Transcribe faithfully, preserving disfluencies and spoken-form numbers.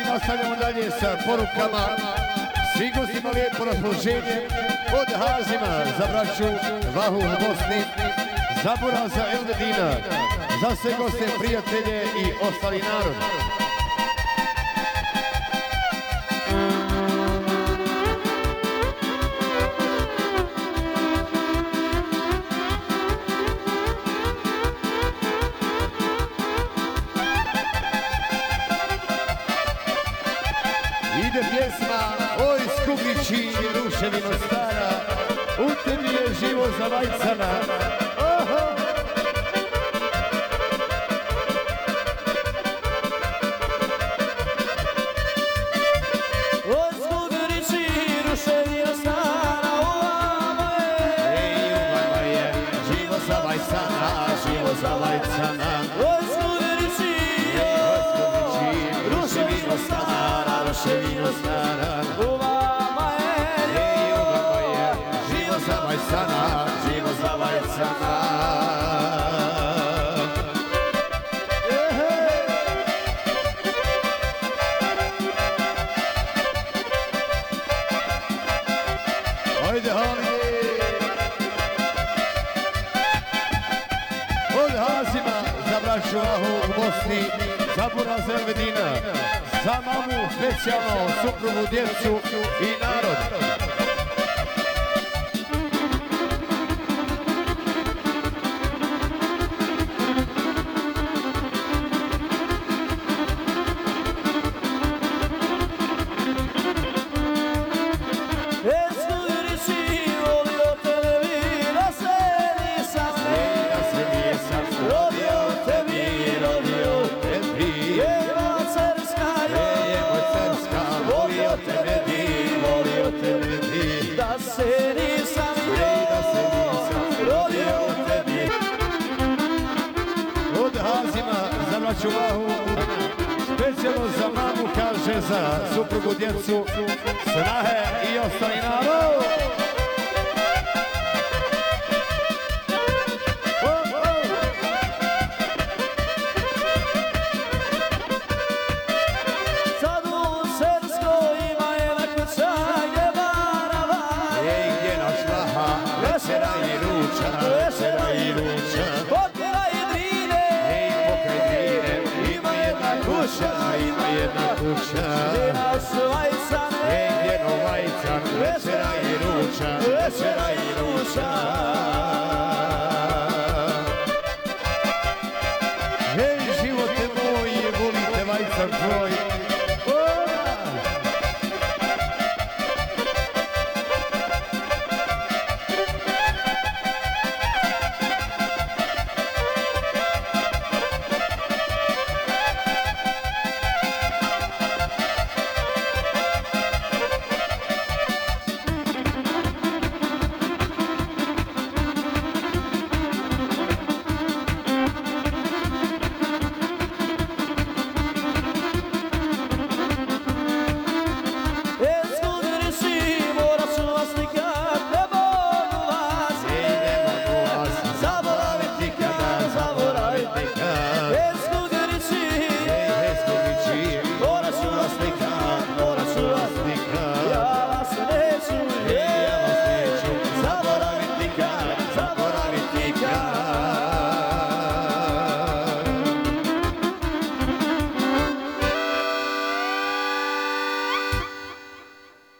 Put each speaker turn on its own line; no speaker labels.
nastavljamo dalje sa porukama. Svi gostima lijepo raspoloženje od Hazima za braću Vahu u Bosni, za Buraza Elvedina, za sve goste, prijatelje i ostali narod. Ide pjesma Oj Skuglići, ruševino stara, u tebi je živo za Vajcana. Oho!
Oj Skuglići, ruševino stara, u vama je,
ej, u vama je živo za Vajcana, živo za Vajcana.
oj Skuglići,
ruševino stara, ruševino stara,
u vama je,
ej, u vama je živo za Vajcana, živo za Vajcana. Ajde, Halide! Od Hazima za braću Vahu u Bosni, za Buraza Elvedina, za mamu specijalno, suprugu, djecu i narod.
e Skuglići, volio te bi, da se nisam,
Da se nisam
rodio te bi, rodio te
tebi,
je moja cerska,
je moj cerska, volio te ne bi, volio te ne bi,
da se nisam,
da se nisam
rodio te bi.
od Hazima za braću Vahu, specijalno za mamu, kaže, za suprugu, djecu, snahe i ostali narod. Oh, oh.
Sad u Serskoj ima jedna kuća gdje barava,
Ej, gdje naš Vaha, večera i ruča, večera i ruča.
pokraj Drine,
Ej, pokraj Drine, ima jedna kuća, ima jedna kuća.
gdje naš Vajcan,
Ej, gdje no Vajcan, večera i ruča, večera i ruča. Ej, živote moj, volite Vajcan tvoj,